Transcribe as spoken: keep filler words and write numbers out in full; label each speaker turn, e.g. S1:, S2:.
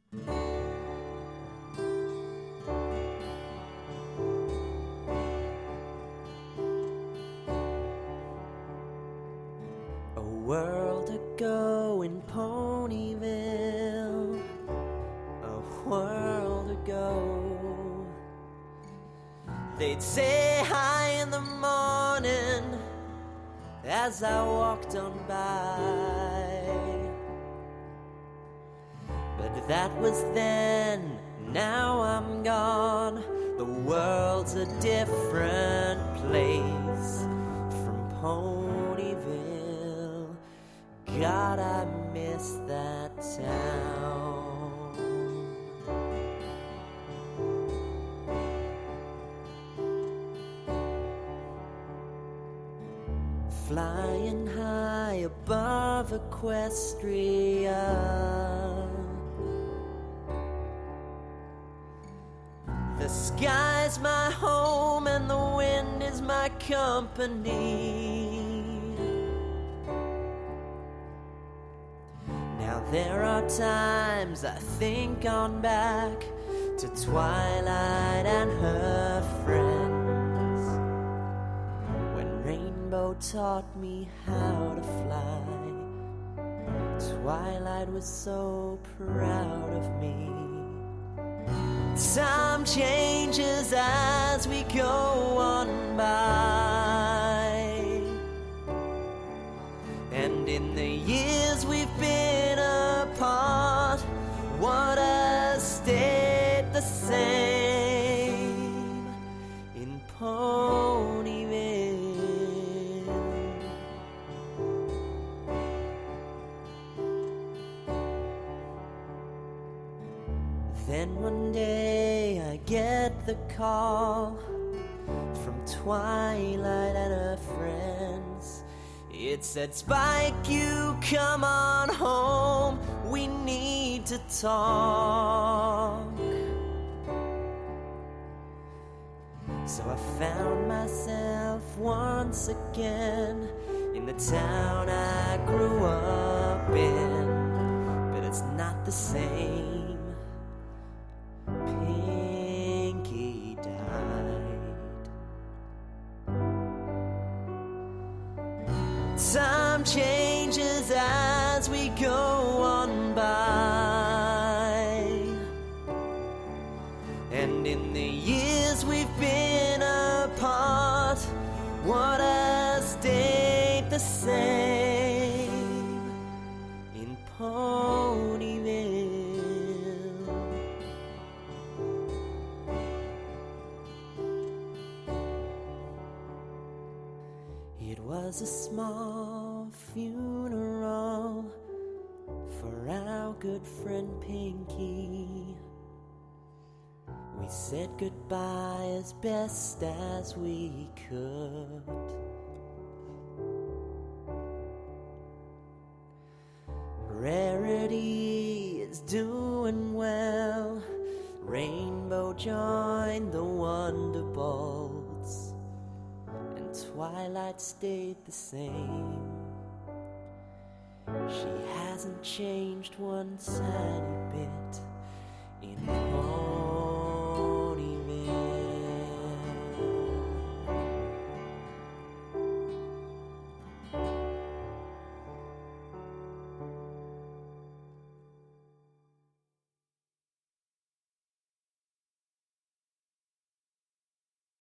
S1: A world ago in Ponyville, a world ago, they'd say hi in the morning as I walked on by. But that was then, now I'm gone. The world's a different place from Ponyville. God, I miss that town. Flying high above Equestria, the sky's my home and the wind is my company. Now there are times I think on back to Twilight and her friends, when Rainbow taught me how to fly. Twilight was so proud of me. Time changes as we go on by, and in the years we've been apart, what has stayed the same in Ponyville? Then one day I get the call from Twilight and her friends. It said, Spike, you come on home, we need to talk. So I found myself once again in the town I grew up in, but it's not the same. Pinky died. Time changes as we go on by, and in the years we've been apart, what has stayed the same in Ponyville? It was a small funeral for our good friend Pinky. We said goodbye as best as we could. Rarity is doing well. Rainbow joined the Wonderbolts, and Twilight stayed the same. She hasn't changed one tiny bit in all